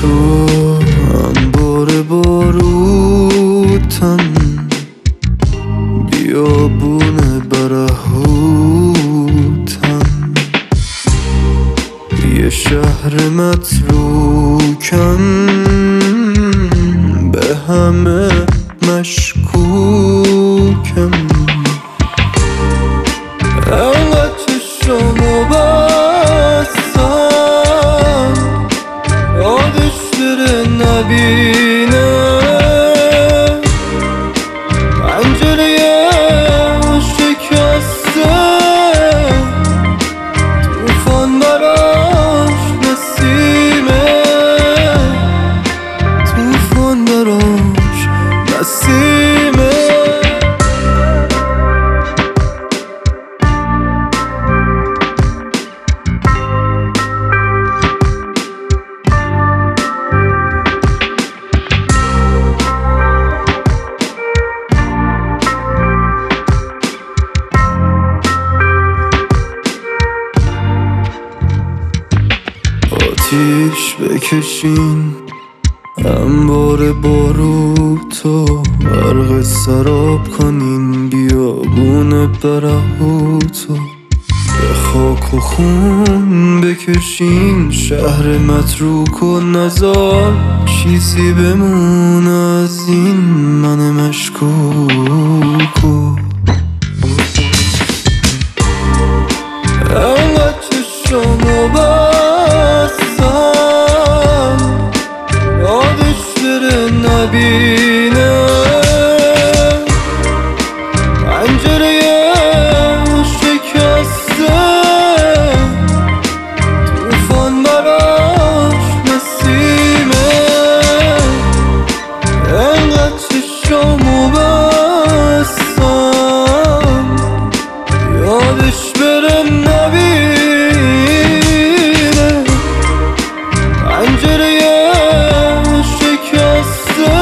تو انبار باروتم، بیابون برهوتم، یه شهر متروکم، به همه مشکوکم. انقدر چشمو بستم یادش بره نبینه، پنجره شکسته توفان براش نسیمه، توفان براش نسیمه. آتیش بکشین انبار باروتو، غرق سراب کنین بیابون برهوتو، به خاک و خون بکشین شهر متروک و نزار چیزی بمون از این من مشکوکو. انقدر چشمو بستم یادش بره نبینه، پنجره شکسته توفان براش نسیمه. انقدر چشمو بستم یادش بره نبینه، پنجره شکسته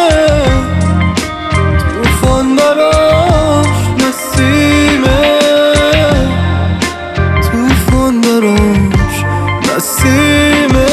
توفان براش نسیمه، توفان براش نسیمه.